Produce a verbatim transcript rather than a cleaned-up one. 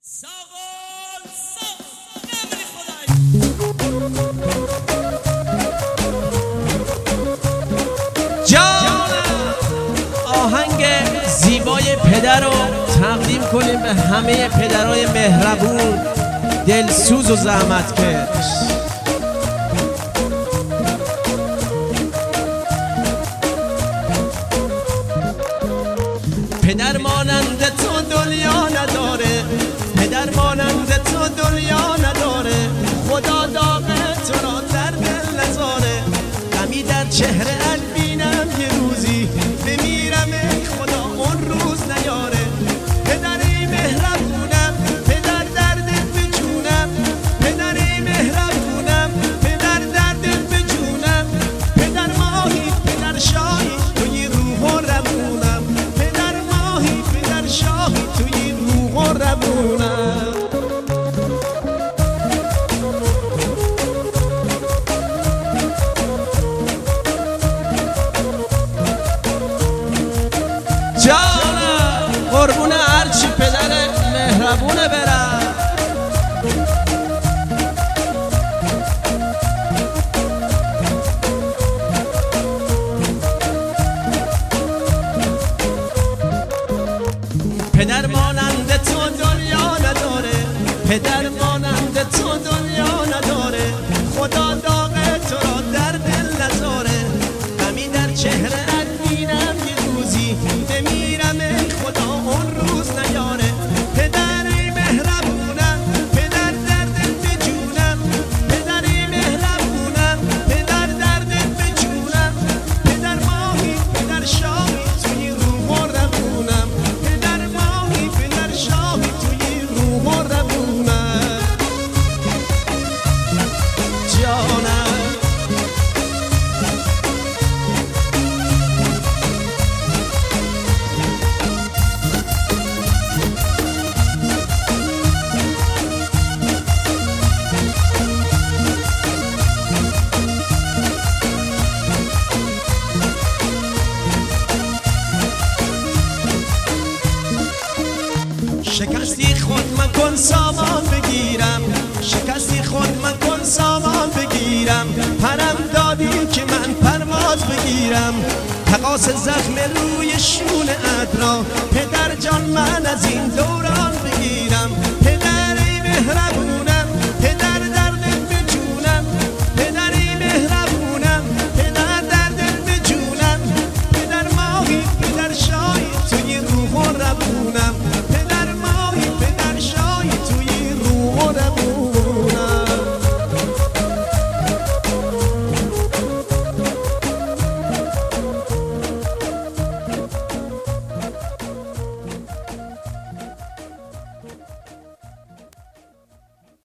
ساقل ساق نمیری خدای جانم آهنگ زیبای پدر رو تقدیم کنیم به همه پدرای مهربون دلسوز و زحمتکش. پدر مانند تو دنیا نداره، پدر مانند تو دنیا نداره، خدا داغ تو را در دل نذاره. غمی در چهره البینم یه روزی بمیرم ای خدا اون روز نیاره. پدری مهربونم پدر دردت به جونم، پدری مهربونم پدر دردت به جونم. پدر ماهی پدر شاهی توی روح و روونم، پدر ماهی پدر شاهی توی روح و روونم. جانم قربون هرچی پدر مهربونه برم. پدر مانند تو دنیا نداره، پدر مانند تو دنیا نداره، خدا داغ تو را در دل نذاره. غمی در چهره البینم یه روزی بمیرم ای خدا اون روز نیاره. پدری مهربونم پدر دردت به جونم، پدری مهربونم پدر دردت به جونم. پدر ماهی پدر شاهی توی روح و روونم، پدر ماهی پدر شاهی توی روح و روونم. جانم شکستی خود من کن سامان بگیرم، شکستی خود من کن سامان بگیرم. پرم دادی که من پرواز بگیرم، تقاس زخم روی شونه ادرا. پدر جان من از این دوران بگیرم،